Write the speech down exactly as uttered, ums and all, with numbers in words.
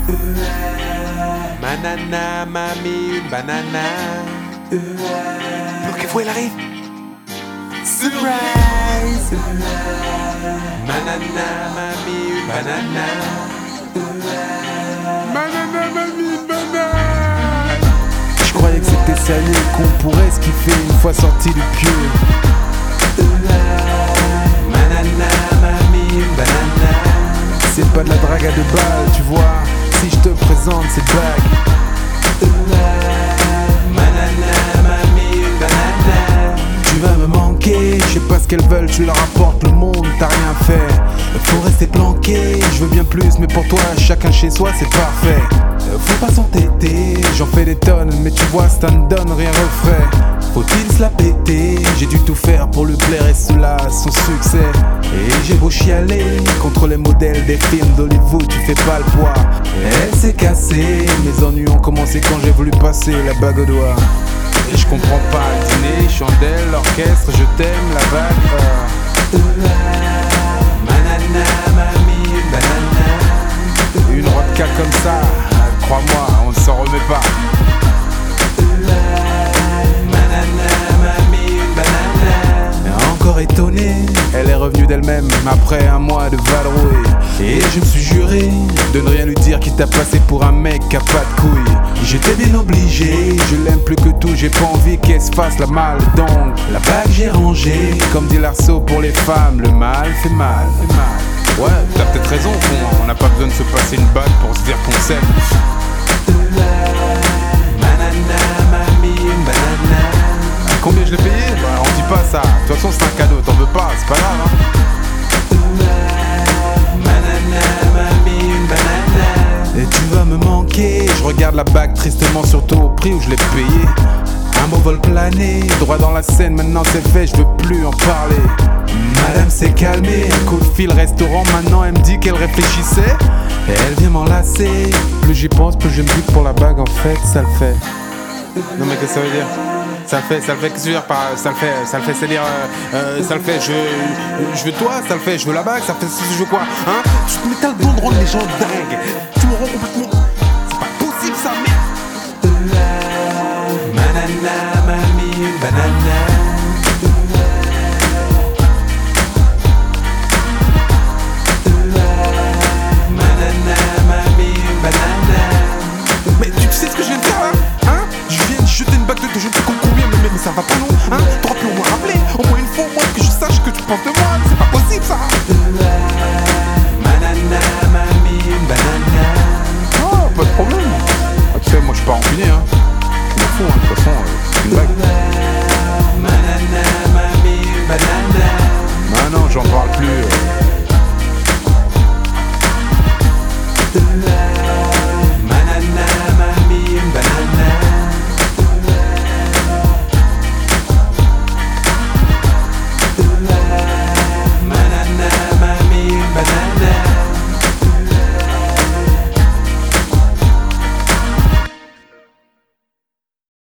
Manana, mamie, une banana. Donc elle arrive. Surprise. Manana, mamie, une banana. Manana, mamie, une banana. Je croyais que c'était sérieux, qu'on pourrait se kiffer une fois sorti du pieu. Manana, mamie, une banana. C'est pas de la drague à deux balles, tu vois. Si je te présente cette bague. Manana, mamie, une banana. Tu vas me manquer, je sais pas ce qu'elles veulent, tu leur apportes le monde, t'as rien fait. Faut rester planqué, je veux bien plus, mais pour toi, chacun chez soi, c'est parfait. Faut pas s'entêter, j'en fais des tonnes, mais tu vois, ça ne donne rien refrait. Faut-il se la péter? J'ai dû tout faire pour lui plaire et cela, son succès. Et j'ai beau chialer contre les modèles des films d'Hollywood, tu fais pas le poids. Elle s'est cassée, mes ennuis ont commencé quand j'ai voulu passer la bague au doigt. Et je comprends pas le dîner, chandelle, l'orchestre, je t'aime, la vague. Manana, mamie, une banana. Une rodka comme ça, crois-moi, on ne s'en remet pas. Manana, mamie, une banana. Encore étonnée, elle est revenue d'elle-même après un mois de vadrouille. Et je me suis juré de ne rien lui dire qui t'a passé pour un mec qui a pas de couilles. J'étais bien obligé, je l'aime plus que tout, j'ai pas envie qu'elle se fasse la malle. Donc la bague j'ai rangée, comme dit Larceau pour les femmes, le mal fait mal, fait mal. Ouais, t'as peut-être raison, on n'a pas besoin de se passer une bague pour se dire qu'on s'aime. Manana, mamie, une banana. Combien je l'ai payé? Bah on dit pas ça, de toute façon c'est un cadeau, t'en veux pas, c'est pas grave hein. Manana, mamie, une banana. Et tu vas me manquer, je regarde la bague tristement, surtout au prix où je l'ai payé. Un beau vol plané, droit dans la scène, maintenant c'est fait, je veux plus en parler. Madame s'est calmée, un coup de fil restaurant, maintenant elle me dit qu'elle réfléchissait. Et elle vient m'enlacer, plus j'y pense, plus je me dis que pour la bague en fait, ça le fait. Non mais qu'est-ce que ça veut dire? Ça le fait, ça le fait, qu'est-ce que tu veux dire par ça le fait, ça le fait, c'est-à-dire, euh, euh, ça le fait, je, je veux toi, ça le fait, je veux la bague, ça fait, je veux quoi, hein? Tu te mets t'as le don de rendre les gens dingues, tu me rends complètement... C'est pas possible ça, merde! Manana, mamie, une banana.